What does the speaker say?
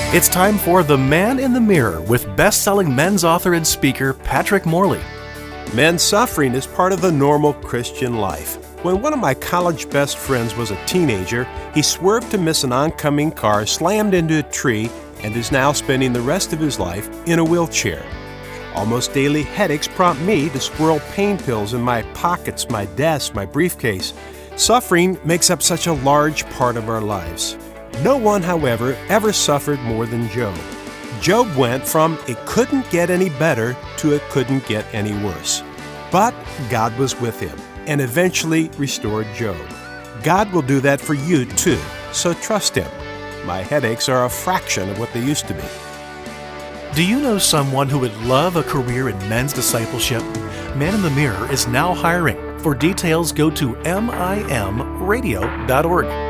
It's time for The Man in the Mirror with best-selling men's author and speaker Patrick Morley. Men's suffering is part of the normal Christian life. When one of my college best friends was a teenager, he swerved to miss an oncoming car, slammed into a tree, and is now spending the rest of his life in a wheelchair. Almost daily headaches prompt me to squirrel pain pills in my pockets, my desk, my briefcase. Suffering makes up such a large part of our lives. No one, however, ever suffered more than Job. Job went from it couldn't get any better to it couldn't get any worse. But God was with him and eventually restored Job. God will do that for you too, so trust him. My headaches are a fraction of what they used to be. Do you know someone who would love a career in men's discipleship? Man in the Mirror is now hiring. For details, go to mimradio.org.